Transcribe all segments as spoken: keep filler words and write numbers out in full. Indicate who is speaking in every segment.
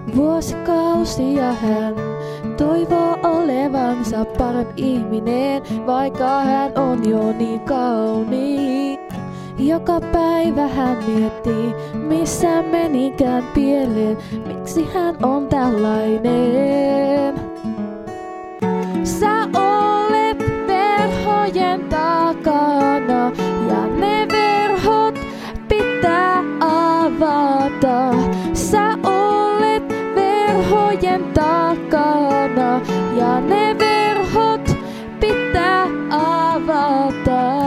Speaker 1: Vuosikausia hän toivoo olevansa parempi ihminen, vaikka hän on jo niin kauniin. Joka päivä hän miettii, missä menikään pieleen, miksi hän on tällainen. Sä olet verhojen takana ja ne verhot pitää avata. Sä olet verhojen takana ja ne verhot pitää avata.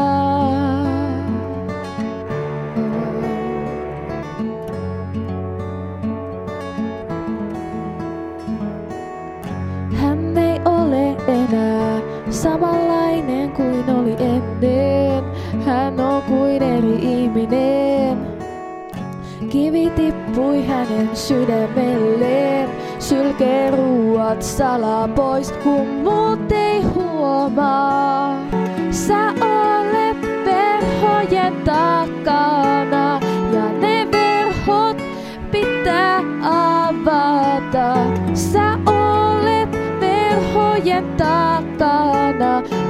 Speaker 1: Hän ei ole enää samanlainen kuin oli ennen. Hän on kuin eri ihminen. Kivi tippui hänen sydämelleen. Sylkee ruuat salaa pois, kun muut ei huomaa. Sä olet verhojen takana ja ne verhot pitää avata. Sä olet verhojen takana